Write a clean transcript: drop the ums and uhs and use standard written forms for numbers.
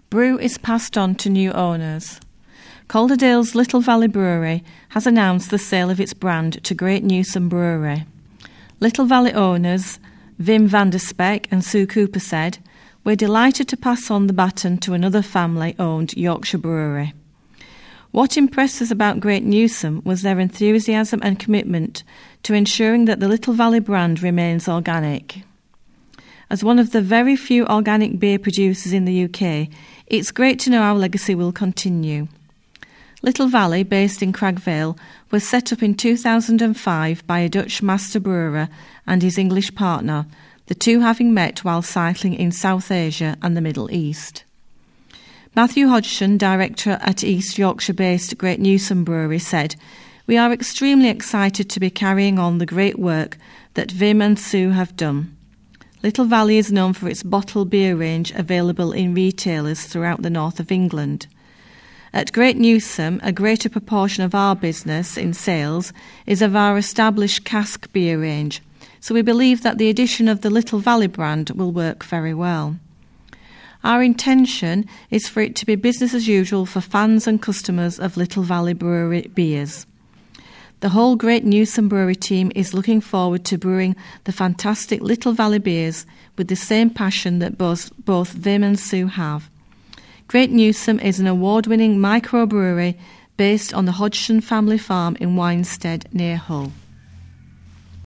brew is passed on to new owners. Calderdale's Little Valley Brewery has announced the sale of its brand to Great Newsom Brewery. Little Valley owners Wim van der Spek and Sue Cooper said, "We're delighted to pass on the baton to another family-owned Yorkshire brewery." What impressed us about Great Newsom was their enthusiasm and commitment to ensuring that the Little Valley brand remains organic. As one of the very few organic beer producers in the UK, it's great to know our legacy will continue. Little Valley, based in Cragvale, was set up in 2005 by a Dutch master brewer and his English partner, the two having met while cycling in South Asia and the Middle East. Matthew Hodgson, director at East Yorkshire-based Great Newsom Brewery, said, "We are extremely excited to be carrying on the great work that Wim and Sue have done. Little Valley is known for its bottled beer range available in retailers throughout the north of England. At Great Newsom, a greater proportion of our business in sales is of our established cask beer range, so we believe that the addition of the Little Valley brand will work very well. Our intention is for it to be business as usual for fans and customers of Little Valley Brewery beers. The whole Great Newsom Brewery team is looking forward to brewing the fantastic Little Valley beers with the same passion that both Wim and Sue have. Great Newsom is an award-winning microbrewery based on the Hodgson family farm in Winestead near Hull."